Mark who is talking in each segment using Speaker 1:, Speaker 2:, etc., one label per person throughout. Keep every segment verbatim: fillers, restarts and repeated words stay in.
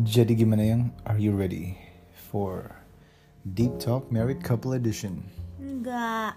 Speaker 1: Jadi gimana yang? Are you ready for Deep Talk Married Couple Edition?
Speaker 2: Enggak.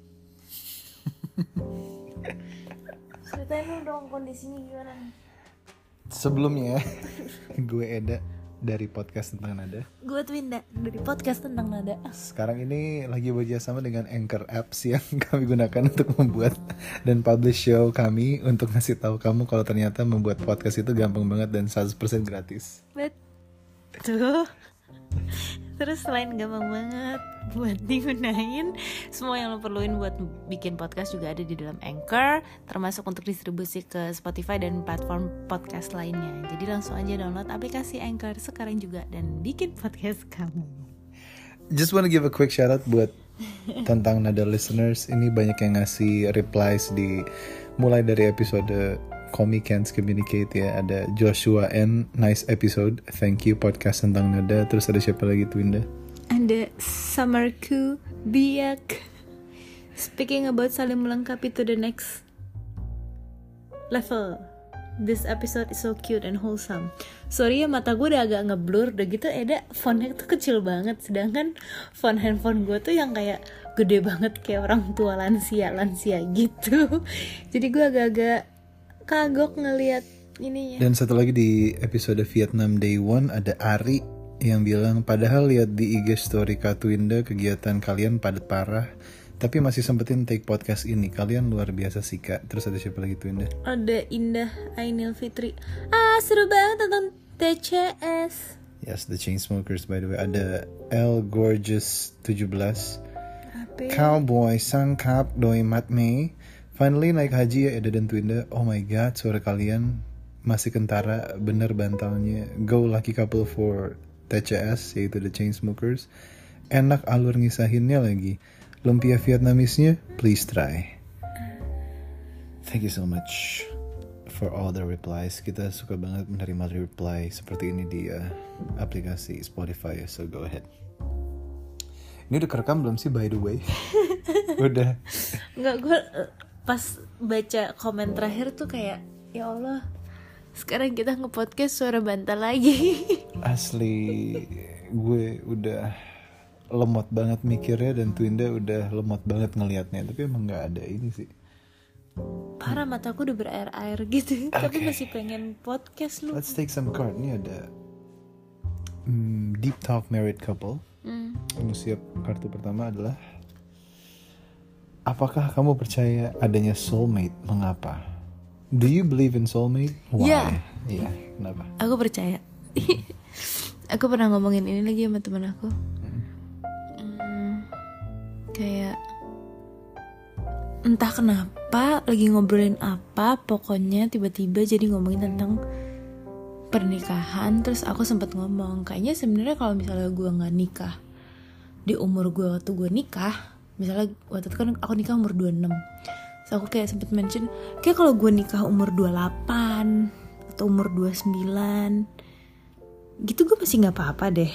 Speaker 2: Ceritain dong kondisinya gimana nih?
Speaker 1: Sebelumnya gue Eda dari podcast tentang nada.
Speaker 2: Gue Twinda dari podcast tentang nada.
Speaker 1: Sekarang ini lagi bekerja sama dengan Anchor Apps yang kami gunakan untuk membuat dan publish show kami, untuk ngasih tahu kamu kalau ternyata membuat podcast itu gampang banget dan seratus persen gratis.
Speaker 2: Betul. Terus selain gampang banget buat digunain, semua yang lo perluin buat bikin podcast juga ada di dalam Anchor, termasuk untuk distribusi ke Spotify dan platform podcast lainnya. Jadi langsung aja download aplikasi Anchor sekarang juga dan bikin podcast kamu.
Speaker 1: Just wanna give a quick shout out buat tentang nada listeners. Ini banyak yang ngasih replies di mulai dari episode Call Me Can't Communicate ya. Ada Joshua N, nice episode, thank you podcast tentang nada. Terus ada siapa lagi Twinda?
Speaker 2: Ada Summerku Biak, speaking about saling melengkapi to the next level. This episode is so cute and wholesome. Sorry ya, mata gue udah agak ngeblur. Udah gitu Eda fontnya tuh kecil banget, sedangkan font handphone gue tuh yang kayak gede banget, kayak orang tua lansia-lansia gitu. Jadi gue agak-agak kagok ngelihat ininya.
Speaker 1: Dan satu lagi di episode Vietnam Day One ada Ari yang bilang, padahal lihat di I G story Kak Twinda kegiatan kalian padat parah, tapi masih sempetin take podcast ini. Kalian luar biasa sih Kak. Terus ada siapa lagi Twinda?
Speaker 2: Ada Indah Ainil Fitri. Ah seru banget tentang T C S.
Speaker 1: Yes, the Chainsmokers by the way. Ada L Gorgeous tujuh belas.
Speaker 2: Apa?
Speaker 1: Cowboy Sangkap Doi Mat Mei. Finally naik haji ya Eda dan Twinda. Oh my god, suara kalian masih kentara, bener bantalnya. Go lucky couple for T C S, yaitu The Chainsmokers. Enak alur ngisahinnya lagi. Lumpia Vietnamese-nya, please try. Thank you so much for all the replies. Kita suka banget menerima reply seperti ini di uh, aplikasi Spotify, so go ahead. Ini udah kerekam belum sih by the way? Udah.
Speaker 2: Enggak, gue pas baca komen terakhir tuh kayak, ya Allah, sekarang kita nge-podcast suara bantal lagi.
Speaker 1: Asli gue udah lemot banget mikirnya dan Twinda udah lemot banget ngelihatnya, tapi emang nggak ada ini sih.
Speaker 2: Parah, mataku udah berair-air gitu. Okay. Tapi masih pengen podcast lu.
Speaker 1: Let's take some card. Ini ada mm, Deep Talk Married Couple.
Speaker 2: Mm.
Speaker 1: Kamu siap? Kartu pertama adalah, apakah kamu percaya adanya soulmate? Mengapa? Do you believe in soulmate? Why?
Speaker 2: Iya.
Speaker 1: Iya. Kenapa?
Speaker 2: Aku percaya. Aku pernah ngomongin ini lagi sama teman aku. Hmm, kayak entah kenapa lagi ngobrolin apa, pokoknya tiba-tiba jadi ngomongin tentang pernikahan. Terus aku sempat ngomong, kayaknya sebenarnya kalau misalnya gue nggak nikah di umur gue waktu gue nikah, misalnya waktu itu kan aku nikah umur dua puluh enam. So aku kayak sempet mention, kayak kalau gue nikah umur dua puluh delapan atau umur dua puluh sembilan gitu, gue masih gak apa-apa deh.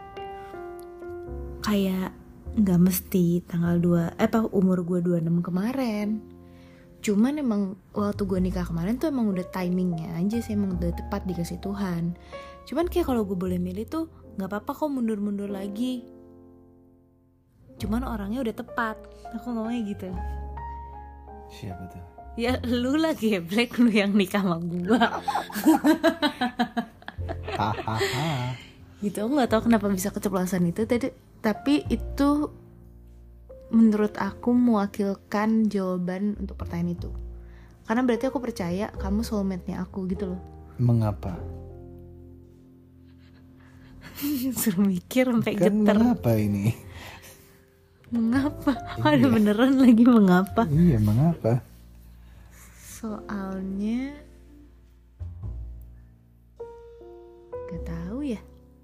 Speaker 2: Kayak gak mesti tanggal dua, eh apa umur gue dua puluh enam kemarin. Cuman emang waktu gue nikah kemarin tuh emang udah timingnya aja sih, emang udah tepat dikasih Tuhan. Cuman kayak kalau gue boleh milih tuh gak apa-apa kok mundur-mundur lagi. Cuman orangnya udah tepat. Aku ngomongnya gitu.
Speaker 1: Siapa tuh?
Speaker 2: Ya lu lah geblek, lu yang nikah sama gua.
Speaker 1: Hahaha.
Speaker 2: Gitu, aku gak tahu kenapa bisa keceplosan itu tadi, tapi itu menurut aku mewakilkan jawaban untuk pertanyaan itu. Karena berarti aku percaya kamu soulmate-nya aku gitu loh.
Speaker 1: Mengapa?
Speaker 2: Suruh mikir sampai
Speaker 1: Kan
Speaker 2: geter.
Speaker 1: mengapa ini?
Speaker 2: Mengapa?
Speaker 1: Iya.
Speaker 2: Ada beneran lagi mengapa?
Speaker 1: Iya, mengapa?
Speaker 2: Soalnya gak tahu ya.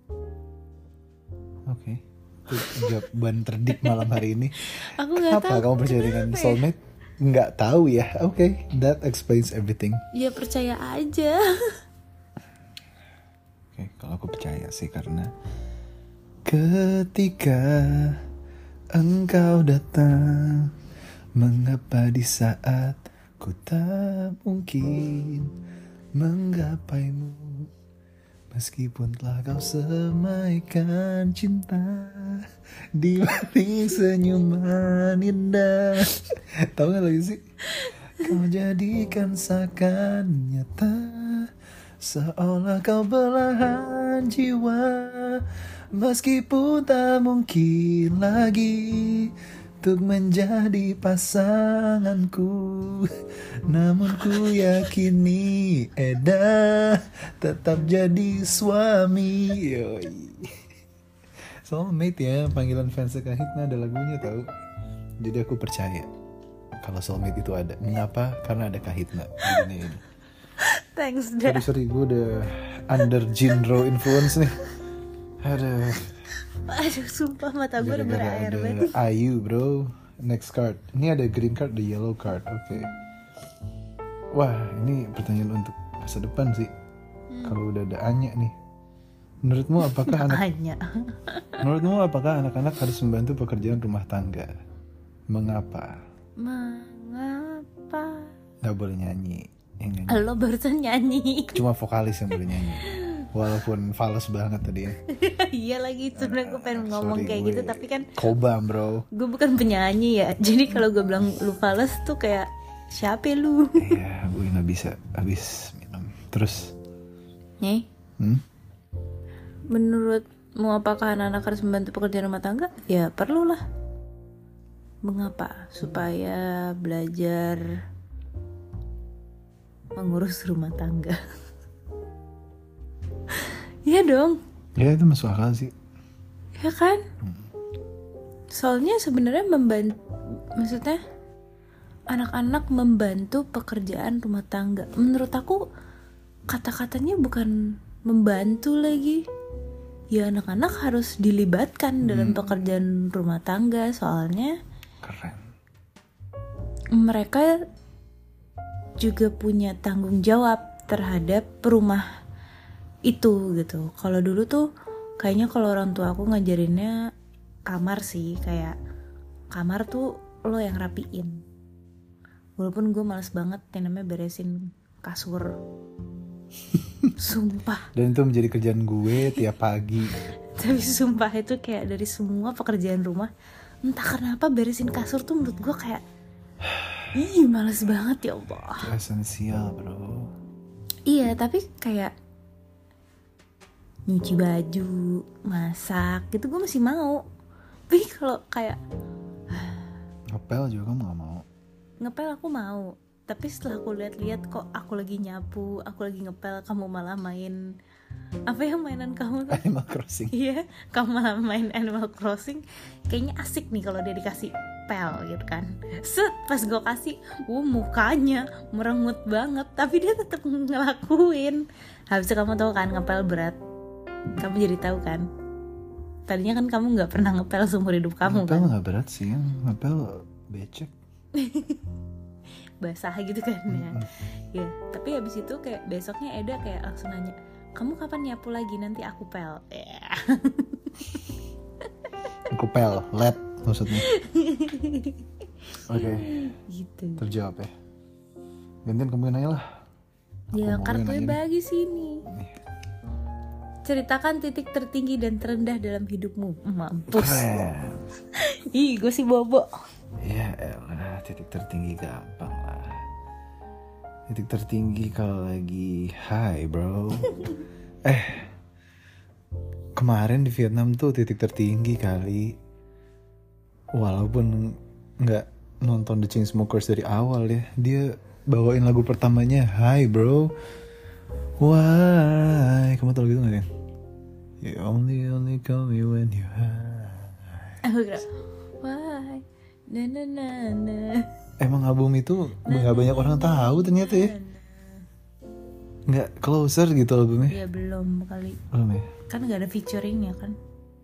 Speaker 1: Oke, okay. Itu jawaban terdik malam hari ini.
Speaker 2: Aku gak
Speaker 1: Kenapa
Speaker 2: tahu.
Speaker 1: kamu percaya dengan
Speaker 2: Kenapa ya?
Speaker 1: soulmate? Nggak tahu ya. Oke, okay. That explains everything.
Speaker 2: Ya percaya aja.
Speaker 1: Oke, okay, kalau aku percaya sih karena ketika engkau datang, mengapa di saat ku tak mungkin menggapaimu, Meskipun telah kau semaikan cinta di balik senyuman indah. Tahu gak lagi sih? Kau jadikan seakan nyata, seolah kau belahan jiwa. Meskipun tak mungkin lagi untuk menjadi pasanganku, namun ku yakini Eda tetap jadi suami. Yoi. Soulmate ya, panggilan fans Kahitna ada lagunya tahu. Jadi aku percaya kalau soulmate itu ada. Mengapa? Karena ada Kahitna. Ini ini.
Speaker 2: Thanks dah.
Speaker 1: Sorry sorry gue udah under Jinro influence nih. Aduh.
Speaker 2: Aduh sumpah mata gue udah berair
Speaker 1: ada
Speaker 2: banget.
Speaker 1: Ayu bro. Next card. Ini ada green card, ada yellow card. Oke. Okay. Wah ini pertanyaan untuk masa depan sih. Hmm. Kalau udah ada Anya nih, menurutmu apakah anak
Speaker 2: Anya.
Speaker 1: Menurutmu apakah anak-anak harus membantu pekerjaan rumah tangga? Mengapa?
Speaker 2: Mengapa?
Speaker 1: Gak boleh nyanyi. Yang nyanyi.
Speaker 2: Lo barusan nyanyi.
Speaker 1: Cuma vokalis yang boleh nyanyi. Walaupun fals banget tadi ya.
Speaker 2: Iya lagi sebenernya gue pengen ngomong
Speaker 1: Sorry,
Speaker 2: kayak
Speaker 1: gue
Speaker 2: gitu tapi kan
Speaker 1: Kobam bro.
Speaker 2: gue bukan penyanyi ya. Jadi kalau gue bilang lu fals tuh kayak siapa lu?
Speaker 1: Iya gue gak bisa habis minum. Terus
Speaker 2: Nih
Speaker 1: hmm?
Speaker 2: Menurutmu apakah anak-anak harus membantu pekerjaan rumah tangga? Ya perlulah. Mengapa? Supaya belajar mengurus rumah tangga. Iya dong.
Speaker 1: Ya itu masuk akal sih.
Speaker 2: Ya kan? Soalnya sebenarnya membantu, maksudnya anak-anak membantu pekerjaan rumah tangga. Menurut aku kata-katanya bukan membantu lagi. Ya anak-anak harus dilibatkan hmm. dalam pekerjaan rumah tangga. Soalnya
Speaker 1: keren.
Speaker 2: Mereka juga punya tanggung jawab terhadap rumah itu gitu. Kalau dulu tuh kayaknya kalau orang tua aku ngajarinnya kamar sih, kayak kamar tuh lo yang rapiin. Walaupun gue males banget yang namanya beresin kasur. Sumpah.
Speaker 1: Dan itu menjadi kerjaan gue tiap pagi.
Speaker 2: Tapi sumpah itu kayak dari semua pekerjaan rumah, entah kenapa beresin kasur tuh menurut gue kayak ih males banget ya Allah.
Speaker 1: Itu esensial bro.
Speaker 2: Iya tapi kayak nyuci baju, masak gitu gue masih mau. Tapi kalau kayak
Speaker 1: ngepel juga kamu gak mau?
Speaker 2: Ngepel aku mau. Tapi setelah aku lihat-lihat kok aku lagi nyapu, aku lagi ngepel, kamu malah main apa yang mainan kamu tuh?
Speaker 1: Animal Crossing.
Speaker 2: Iya, kamu malah main Animal Crossing. Kayaknya asik nih kalau dia dikasih pel gitu kan. Set, pas gue kasih, wuh mukanya merengut banget, tapi dia tetap ngelakuin. Habis itu kamu tahu kan ngepel berat. Kamu jadi tahu kan. Tadinya kan kamu nggak pernah ngepel seumur hidup kamu.
Speaker 1: Ngepel
Speaker 2: kan.
Speaker 1: Ngepel nggak berat sih, ngepel becek.
Speaker 2: Basah gitu kan ya. Mm-hmm. Ya, tapi habis itu kayak besoknya Eda kayak langsung nanya, kamu kapan nyapu lagi, nanti aku pel. Yeah.
Speaker 1: Aku pel, led maksudnya. Oke. Okay.
Speaker 2: Gitu.
Speaker 1: Terjawab ya. Gantian kamu nanya lah.
Speaker 2: Ya kartunya bagi sini. Nih. Ceritakan titik tertinggi dan terendah dalam hidupmu. Mampus.
Speaker 1: Keren.
Speaker 2: Ih, gue sih bobo.
Speaker 1: Ya elah, titik tertinggi gampang lah. Titik tertinggi kalau lagi high bro. eh Kemarin di Vietnam tuh titik tertinggi kali. Walaupun gak nonton The Chainsmokers dari awal ya, dia bawain lagu pertamanya Hi bro. Why? Kamu tau gitu gak kan? You only only call me when you high.
Speaker 2: Aku kira Why? Na na na na.
Speaker 1: Emang album itu gak banyak orang tahu ternyata ya. Nggak closer gitu albumnya.
Speaker 2: Iya belum kali.
Speaker 1: Belum ya?
Speaker 2: Kan gak ada featuringnya kan?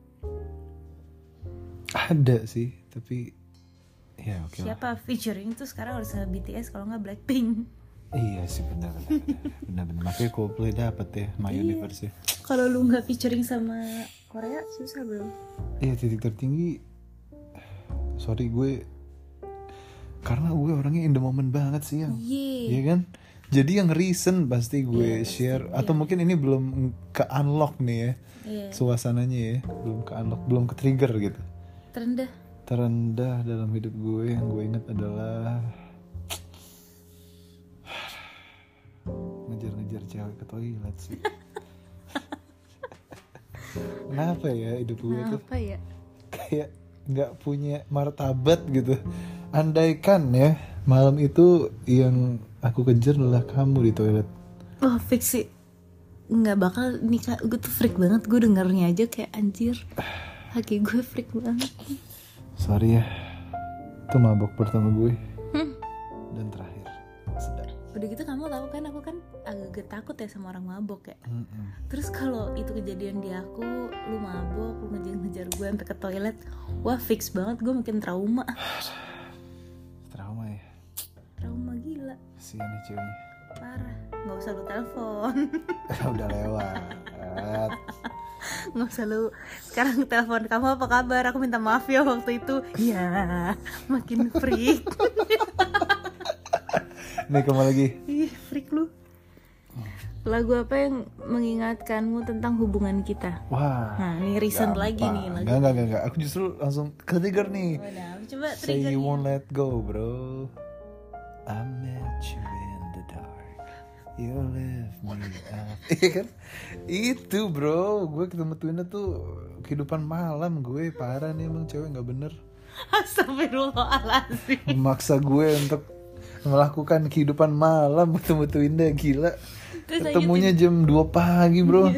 Speaker 1: Ada sih, tapi ya oke okay lah.
Speaker 2: Siapa featuring tuh sekarang harus B T S kalau nggak Blackpink.
Speaker 1: Iya sih benar benar benar benar. Makanya Coldplay dapat ya My iya. Universe ya.
Speaker 2: Kalau lu nggak featuring sama Korea susah bro.
Speaker 1: Iya titik tertinggi. Sorry gue, karena gue orangnya in the moment banget sih ya. Iya kan? Jadi yang recent pasti gue
Speaker 2: Iya,
Speaker 1: share
Speaker 2: pasti,
Speaker 1: atau
Speaker 2: iya.
Speaker 1: mungkin ini belum ke unlock nih ya.
Speaker 2: Iya.
Speaker 1: Suasananya ya, belum ke unlock, belum ke trigger gitu.
Speaker 2: Terendah.
Speaker 1: Terendah dalam hidup gue yang gue ingat adalah ngejar-ngejar cewek ke toilet sih. Kenapa ya hidup gue tuh
Speaker 2: Apa ya?
Speaker 1: kayak nggak punya martabat gitu. Andaikan ya malam itu yang aku kejar adalah kamu di toilet.
Speaker 2: Oh fix sih. Nggak bakal nikah. Gue tuh freak banget. Gue dengernya aja kayak anjir. Kaki gue freak banget.
Speaker 1: Sorry ya, itu mabok pertama gue
Speaker 2: Hmm.
Speaker 1: dan terakhir. Sedap.
Speaker 2: Udah gitu kamu tahu kan aku kan agak takut ya sama orang mabok ya.
Speaker 1: Mm-mm.
Speaker 2: Terus kalau itu kejadian di aku, lu mabok, lu ngejar-ngejar gue sampai ke toilet, wah fix banget gue makin trauma.
Speaker 1: Trauma ya,
Speaker 2: Trauma gila,
Speaker 1: kasihan nih ceweknya.
Speaker 2: parah. Nggak usah lu telepon,
Speaker 1: Udah lewat.
Speaker 2: nggak usah lu sekarang telepon kamu apa kabar? Aku minta maaf ya waktu itu. Ya, makin freak.
Speaker 1: Nih kembali lagi.
Speaker 2: Ih, freak lu. Lagu apa yang mengingatkanmu tentang hubungan kita?
Speaker 1: Wah.
Speaker 2: Nah, ini recent lagi nih lagu.
Speaker 1: Enggak, enggak, enggak, enggak. Aku justru langsung ke trigger nih.
Speaker 2: Udah, coba
Speaker 1: Say
Speaker 2: triggernya.
Speaker 1: you won't let go, bro. I met you in the dark. You lift me up. Iya kan? Itu bro, gue ketemu Twinnya tuh kehidupan malam gue. Parah nih emang cewek gak bener.
Speaker 2: Astagfirullahaladzim.
Speaker 1: Memaksa gue untuk melakukan kehidupan malam ketemu Twinnya, gila.
Speaker 2: Terus
Speaker 1: Ketemunya jam dua pagi bro.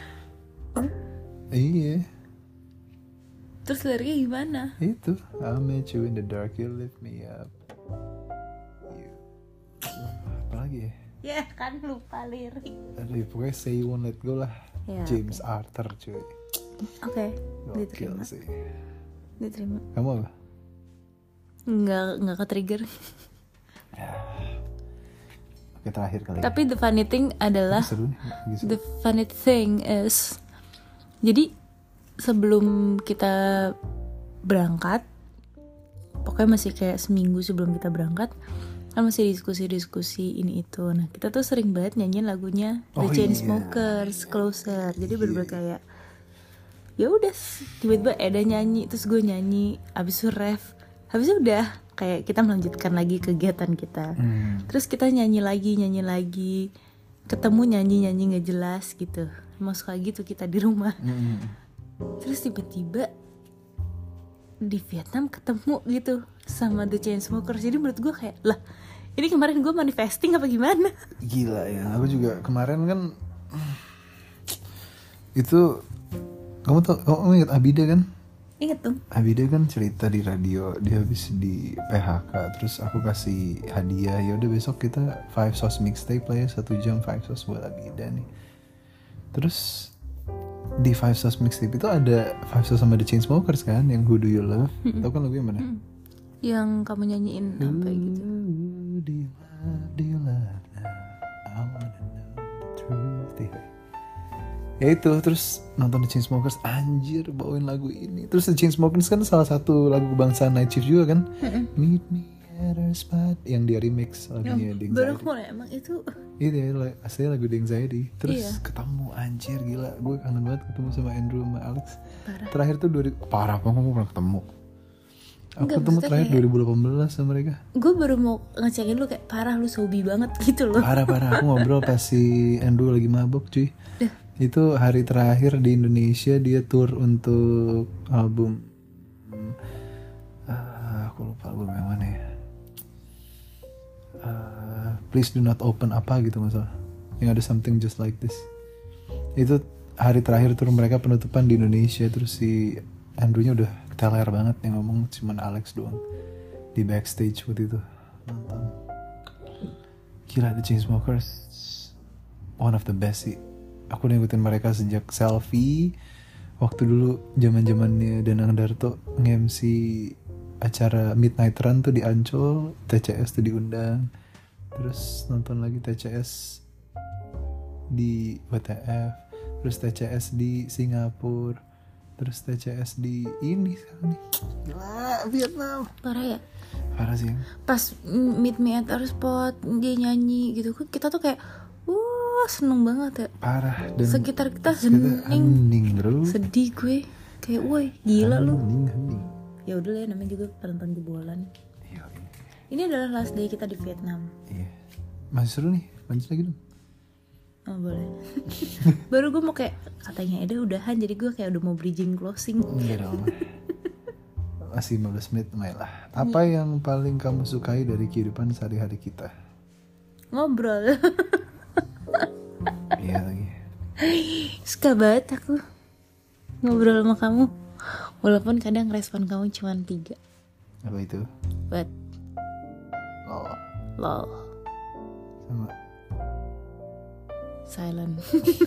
Speaker 1: Iya.
Speaker 2: Terus liriknya gimana?
Speaker 1: Itu I met you in the dark, you lift me up. You. Apa lagi ya?
Speaker 2: Ya kan lupa lirik.
Speaker 1: Aduh, pokoknya say you won't let go lah.
Speaker 2: Ya,
Speaker 1: James Arthur cuy.
Speaker 2: Oke,
Speaker 1: Gokil
Speaker 2: diterima.
Speaker 1: sih.
Speaker 2: Diterima.
Speaker 1: Kamu apa?
Speaker 2: Nggak nggak ke trigger.
Speaker 1: Oke, terakhir kali.
Speaker 2: Tapi the funny thing adalah
Speaker 1: Ini seru nih. Lagi seru.
Speaker 2: the funny thing is, jadi sebelum kita berangkat, pokoknya masih kayak seminggu sebelum kita berangkat, kan masih diskusi-diskusi ini itu. Nah kita tuh sering banget nyanyiin lagunya The
Speaker 1: Oh,
Speaker 2: Chainsmokers, Closer. Jadi bener-bener kayak ya udah tiba-tiba Eda nyanyi, terus gue nyanyi, abis itu ref, habis itu udah kayak kita melanjutkan lagi kegiatan kita.
Speaker 1: Hmm.
Speaker 2: Terus kita nyanyi lagi, nyanyi lagi, ketemu nyanyi-nyanyi nggak jelas gitu. Emang suka gitu kita di rumah.
Speaker 1: Hmm.
Speaker 2: Terus tiba-tiba di Vietnam ketemu gitu sama The Chainsmokers. Jadi menurut gue kayak, lah ini kemarin gue manifesting apa gimana?
Speaker 1: Gila ya. Aku juga kemarin kan itu kamu tau, kamu ingat Abida kan?
Speaker 2: Ingat tuh.
Speaker 1: Abida kan cerita di radio dia habis di P H K, terus aku kasih hadiah, ya udah besok kita five sauce mixtape lah ya, satu jam five sauce buat Abida nih. Terus di five sauce mixtape itu ada five sauce sama The Chainsmokers kan, yang Who Do You Love? Tahu kan lagu yang mana?
Speaker 2: Yang kamu nyanyiin apa gitu?
Speaker 1: Who do you love? Do you love now? I wanna know the truth. Ya. Ya itu, terus nonton The Chainsmokers, anjir bawain lagu ini. Terus The Chainsmokers kan salah satu lagu kebangsaan Night Shift juga kan. Meet me at a spot, yang dia remix lagunya The
Speaker 2: Baru
Speaker 1: Anxiety.
Speaker 2: aku mulai emang itu.
Speaker 1: Itu ya, la- aslinya lagu The Anxiety. Terus
Speaker 2: Iya.
Speaker 1: ketemu, anjir gila. Gue kangen banget ketemu sama Andrew sama Alex.
Speaker 2: Parah.
Speaker 1: Terakhir tuh dua ribu parah, kamu pernah ketemu? Aku
Speaker 2: Enggak,
Speaker 1: ketemu
Speaker 2: maksudnya
Speaker 1: terakhir
Speaker 2: kayak-
Speaker 1: dua ribu delapan belas sama mereka.
Speaker 2: Gue baru mau ngecekin lu kayak parah lu sobi banget gitu loh.
Speaker 1: Parah-parah, aku ngobrol pas si Andrew lagi mabok cuy.
Speaker 2: Duh.
Speaker 1: Itu hari terakhir di Indonesia, dia tour untuk album ah, aku lupa album yang mana ya. Ah, Please Do Not Open apa gitu masalah, yang ada Something Just Like This. Itu hari terakhir tour mereka penutupan di Indonesia. Terus si Andrew-nya udah teler banget, yang ngomong cuman Alex doang di backstage waktu itu nonton. Gila, The Chainsmokers one of the best sih. Aku udah ngikutin mereka sejak Selfie, waktu dulu zaman-zamannya Danang Darto nge-M C acara Midnight Run tuh di Ancol, T C S tuh diundang. Terus nonton lagi T C S di W T F, terus T C S di Singapura, terus T C S di ini sekarang nih. Gila, Vietnam.
Speaker 2: Parah ya.
Speaker 1: Parah sih.
Speaker 2: Pas Meet Me at Our Spot dia nyanyi gitu, kita tuh kayak wah seneng banget ya.
Speaker 1: Parah. Dan
Speaker 2: sekitar kita
Speaker 1: sekitar
Speaker 2: hening,
Speaker 1: hening bro.
Speaker 2: sedih gue kayak woi gila lu.
Speaker 1: Hening hening.
Speaker 2: Ya udah lah, namanya juga penonton jebolan.
Speaker 1: Iya.
Speaker 2: Ini adalah last day kita di Vietnam.
Speaker 1: Iya. Masih seru nih, lanjut lagi dong.
Speaker 2: Oh boleh. Baru gue mau kayak katanya Eda udahan, jadi gue kayak udah mau bridging closing.
Speaker 1: Enggak dong. Masih lima belas menit lumayan lah. Apa yang paling kamu sukai dari kehidupan sehari-hari kita?
Speaker 2: Ngobrol.
Speaker 1: Iya lagi.
Speaker 2: Suka banget aku ngobrol sama kamu. Walaupun kadang respon kamu cuma tiga.
Speaker 1: Apa itu?
Speaker 2: But
Speaker 1: Oh.
Speaker 2: lol.
Speaker 1: Sama.
Speaker 2: Silent.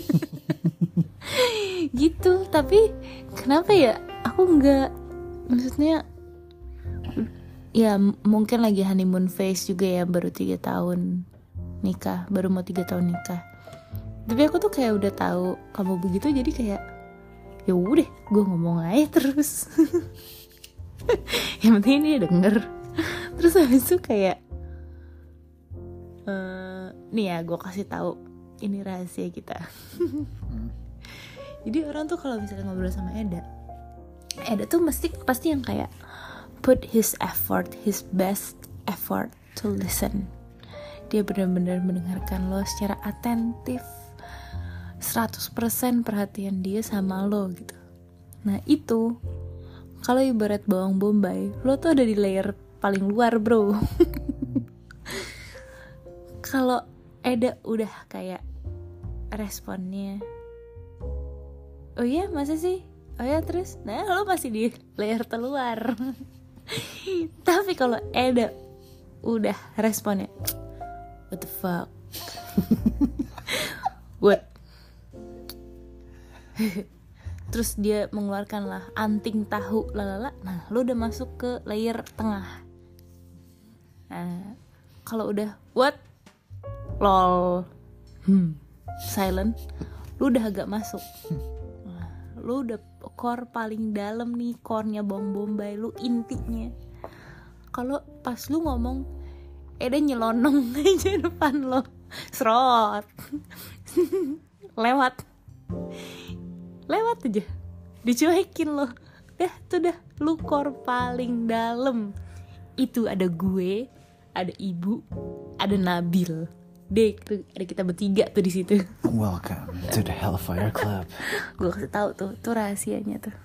Speaker 2: Gitu. Tapi kenapa ya aku nggak, maksudnya ya m- mungkin lagi honeymoon phase juga ya, baru tiga tahun nikah, baru mau tiga tahun nikah. Tapi aku tuh kayak udah tahu kamu begitu, jadi kayak ya udah gue ngomong aja terus. Yang penting dia denger. Terus habis itu kayak uh, nih ya gue kasih tahu, ini rahasia kita. Jadi orang tuh kalau misalnya ngobrol sama Eda, Eda tuh mesti pasti yang kayak put his effort, his best effort to listen. Dia benar-benar mendengarkan lo secara atentif, seratus persen perhatian dia sama lo gitu. Nah itu kalau ibarat bawang bombay, lo tuh ada di layer paling luar bro. Kalau Eda udah kayak responnya, oh iya masa sih, oh ya terus, nah lo masih di layer terluar. Tapi kalau Eda udah responnya, what the fuck, what, terus dia mengeluarkan lah anting tahu lalala, nah lo udah masuk ke layer tengah. Nah kalau udah what, lol, hmm, silent, lu udah agak masuk. Nah, lu udah core paling dalam nih, core-nya bawang bombay, lu intinya. Kalau pas lu ngomong, Eda nyelonong aja depan lo, serot, lewat, lewat aja, dicuekin lo. Dah tuh dah, lu core paling dalam. Itu ada gue, ada ibu, ada Nabil. Dek, tuh ada kita bertiga tuh di situ.
Speaker 1: Welcome to the Hellfire Club.
Speaker 2: Gue kasih tahu tuh, tuh rahasianya tuh.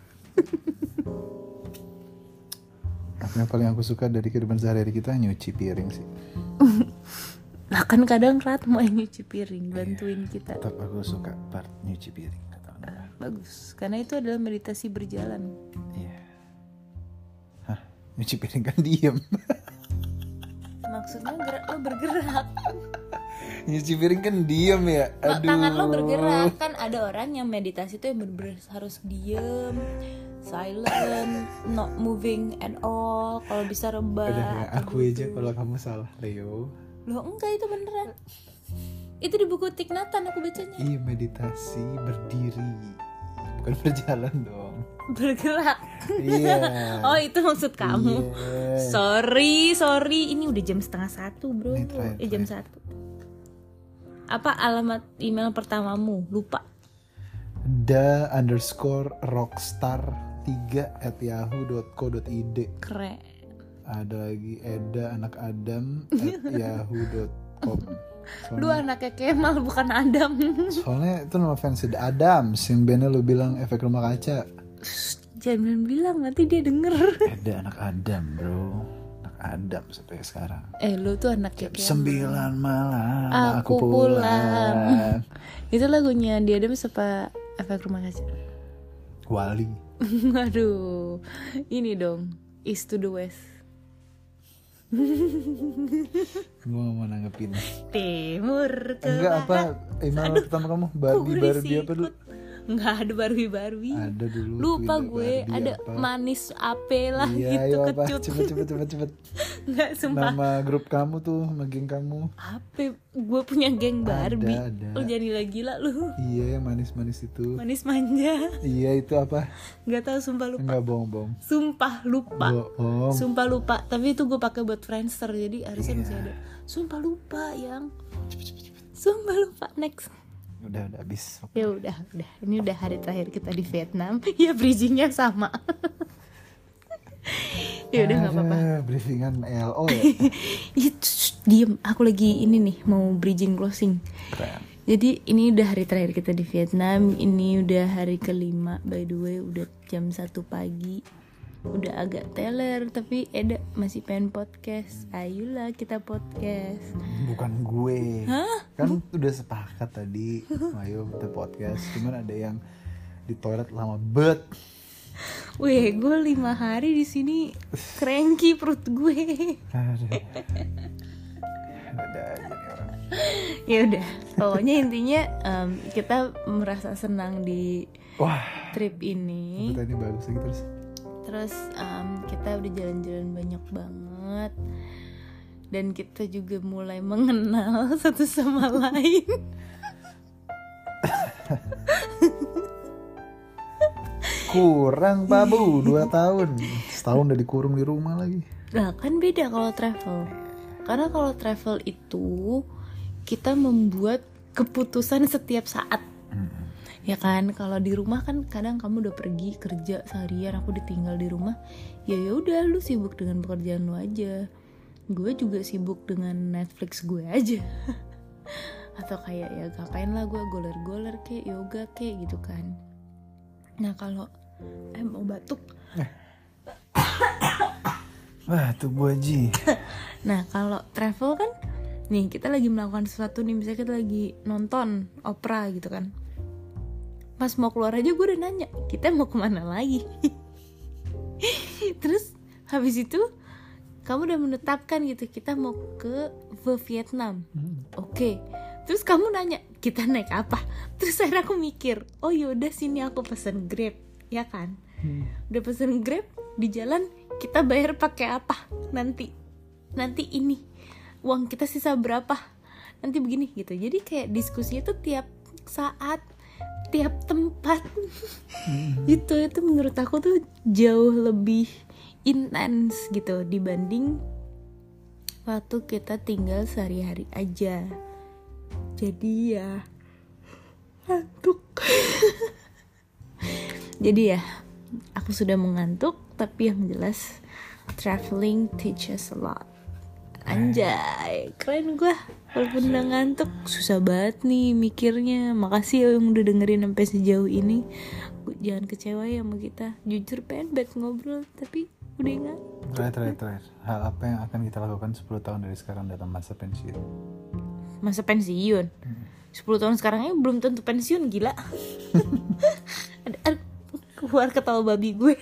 Speaker 1: Apa yang paling aku suka dari kehidupan sehari-hari kita, nyuci piring sih.
Speaker 2: Nah kan kadang Rat mau yang nyuci piring, bantuin kita.
Speaker 1: Tetap aku suka part nyuci piring.
Speaker 2: Uh, bagus, karena itu adalah meditasi berjalan.
Speaker 1: Iya. Hah, nyuci piring kan diem.
Speaker 2: Maksudnya gerak, lo bergerak.
Speaker 1: Nyuci piring kan diem ya. Aduh.
Speaker 2: Tangan lo bergerak. Kan ada orang yang meditasi tuh yang bener-bener harus diem, silent, not moving at all. Kalau bisa rebah.
Speaker 1: Udah ya, aku aja kalau kamu salah, Leo.
Speaker 2: Loh enggak, itu beneran. Itu di buku Thich Nhat Hanh aku bacanya.
Speaker 1: Iya, meditasi berdiri, bukan berjalan dong.
Speaker 2: Bergerak.
Speaker 1: Iya.
Speaker 2: Oh itu maksud kamu.
Speaker 1: Iya.
Speaker 2: Sorry, sorry. Ini udah jam setengah satu bro.
Speaker 1: Nih, try,
Speaker 2: Eh jam
Speaker 1: try.
Speaker 2: satu. Apa alamat email pertamamu? Lupa.
Speaker 1: Da underscore rockstar tiga at yahoo dot co dot id.
Speaker 2: Keren.
Speaker 1: Ada lagi Eda anak Adam at yahoo dot com.
Speaker 2: Lu anaknya Kemal bukan Adam.
Speaker 1: Soalnya itu nama fans The Adams yang bandnya lu bilang efek rumah kaca.
Speaker 2: Jangan bilang, nanti dia denger.
Speaker 1: Eda anak Adam bro, anak Adam sampai sekarang.
Speaker 2: Eh lu tuh anaknya Kemal.
Speaker 1: Sembilan malam
Speaker 2: Aku
Speaker 1: aku
Speaker 2: pulang.
Speaker 1: pulang.
Speaker 2: Itu lagunya The Adams apa efek rumah kaca?
Speaker 1: Wali.
Speaker 2: Aduh, ini dong East to the West.
Speaker 1: Gue gak mau nanggepin.
Speaker 2: Timur ke
Speaker 1: Enggak apa
Speaker 2: barat.
Speaker 1: email
Speaker 2: Aduh,
Speaker 1: pertama kamu
Speaker 2: kok
Speaker 1: Barbie
Speaker 2: gue
Speaker 1: Barbie
Speaker 2: disikut?
Speaker 1: apa dulu?
Speaker 2: Nggak ada Barbie-Barbie.
Speaker 1: Ada dulu.
Speaker 2: Lupa
Speaker 1: Twitter
Speaker 2: gue,
Speaker 1: Barbie
Speaker 2: ada
Speaker 1: apa.
Speaker 2: manis ape lah
Speaker 1: Iya,
Speaker 2: gitu
Speaker 1: iya, apa?
Speaker 2: kecut.
Speaker 1: Cepet cepet cepet cepet.
Speaker 2: Nggak, sumpah.
Speaker 1: Nama grup kamu tuh, sama geng kamu.
Speaker 2: Ape, gue punya geng Barbie.
Speaker 1: Ada, ada.
Speaker 2: Lu jangan gila-gila lu.
Speaker 1: Iya, yang manis-manis itu.
Speaker 2: Manis manja.
Speaker 1: Iya, itu apa?
Speaker 2: Nggak tahu, sumpah lupa.
Speaker 1: Enggak bohong-bohong.
Speaker 2: Sumpah lupa.
Speaker 1: Bohong.
Speaker 2: Sumpah lupa. Tapi itu gue pakai buat Friendster, jadi harusnya
Speaker 1: Iya.
Speaker 2: masih ada. Sumpah lupa yang. Sumpah lupa. Next.
Speaker 1: Udah, udah habis.
Speaker 2: Ya udah, udah. Ini udah hari terakhir kita di Vietnam. Ya bridgingnya sama. Ya udah nggak apa-apa.
Speaker 1: Ah, briefingan L O ya.
Speaker 2: Itu diem. Aku lagi ini nih mau bridging closing.
Speaker 1: Keren.
Speaker 2: Jadi ini udah hari terakhir kita di Vietnam. Ini udah hari kelima. By the way, udah jam satu pagi. Udah agak teler, tapi Eda masih pengen podcast. Ayolah kita podcast.
Speaker 1: Bukan gue.
Speaker 2: Hah?
Speaker 1: Kan udah sepakat tadi. Ayo kita podcast. Cuman ada yang di toilet lama bet.
Speaker 2: Weh, gue lima hari di sini cranky perut gue.
Speaker 1: Aduh. Ada aja nih orang.
Speaker 2: Ya udah, pokoknya intinya em, kita merasa senang di
Speaker 1: Wah,
Speaker 2: trip ini.
Speaker 1: kita ini bagus lagi terus.
Speaker 2: Terus em, kita udah jalan-jalan banyak banget. Dan kita juga mulai mengenal satu sama lain.
Speaker 1: Kurang Pak Bu, dua tahun. Setahun udah dikurung di rumah lagi.
Speaker 2: Nah kan beda kalau travel. Karena kalau travel itu kita membuat keputusan setiap saat.
Speaker 1: Hmm.
Speaker 2: Ya kan, kalau di rumah kan kadang kamu udah pergi kerja seharian, aku ditinggal di rumah. Ya ya udah, lu sibuk dengan pekerjaan lu aja. Gue juga sibuk dengan Netflix gue aja. Atau kayak ya ngapain lah gue goler-goler kayak yoga kayak gitu kan. Nah kalau eh mau batuk.
Speaker 1: Wah tuh Bu Haji.
Speaker 2: Nah kalau travel kan, nih kita lagi melakukan sesuatu nih, misalnya kita lagi nonton opera gitu kan. Pas mau keluar aja gue udah nanya, kita mau kemana lagi? Terus habis itu kamu udah menetapkan gitu, kita mau ke Vietnam.
Speaker 1: Hmm.
Speaker 2: Oke. Okay. Terus kamu nanya, kita naik apa? Terus akhirnya aku mikir, oh yaudah sini aku pesen Grab, ya kan?
Speaker 1: Hmm.
Speaker 2: Udah pesen Grab, di jalan kita bayar pakai apa? Nanti, nanti ini, uang kita sisa berapa? Nanti begini gitu. Jadi kayak diskusinya tuh tiap saat, tiap tempat.
Speaker 1: Hmm.
Speaker 2: Itu itu menurut aku tuh jauh lebih intens gitu dibanding waktu kita tinggal sehari-hari aja. Jadi ya ngantuk. Jadi ya aku sudah mengantuk, tapi yang jelas traveling teaches a lot. Anjay, keren gue. Walaupun udah ngantuk, susah banget nih mikirnya. Makasih ya yang udah dengerin sampai sejauh ini. Jangan kecewa ya sama kita. Jujur pengen banget ngobrol, tapi udah enggak.
Speaker 1: Terakhir, terakhir, terakhir. Hal apa yang akan kita lakukan sepuluh tahun dari sekarang dalam masa pensiun?
Speaker 2: Masa pensiun?
Speaker 1: Hmm.
Speaker 2: sepuluh tahun sekarangnya belum tentu pensiun, gila. ada, ada keluar ketawa babi gue.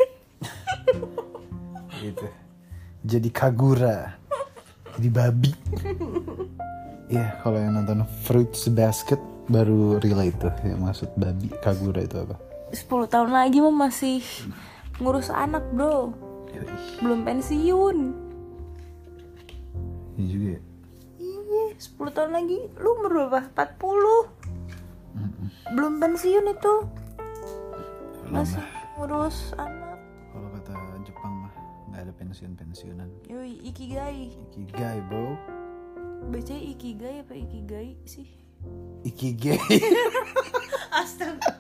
Speaker 1: Gitu. Jadi kagura. Jadi babi. Iya, kalau yang nonton Fruits Basket baru relate tuh yang maksud babi kagura itu apa.
Speaker 2: Sepuluh tahun lagi mah masih ngurus anak bro.
Speaker 1: Yoi.
Speaker 2: Belum pensiun.
Speaker 1: Iya juga ya.
Speaker 2: Iya, sepuluh tahun lagi lu umur berapa? empat puluh.
Speaker 1: Mm-mm.
Speaker 2: Belum pensiun itu.
Speaker 1: Belum
Speaker 2: Masih
Speaker 1: lah.
Speaker 2: ngurus anak.
Speaker 1: Kalau kata Jepang mah nggak ada pensiun-pensiunan.
Speaker 2: Yoi, ikigai.
Speaker 1: Ikigai bro.
Speaker 2: Bacanya ikigai apa ikigai sih?
Speaker 1: Ikigai.
Speaker 2: Astaga.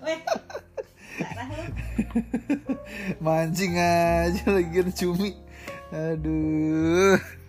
Speaker 1: Mancing aja lagi cumi. Aduh.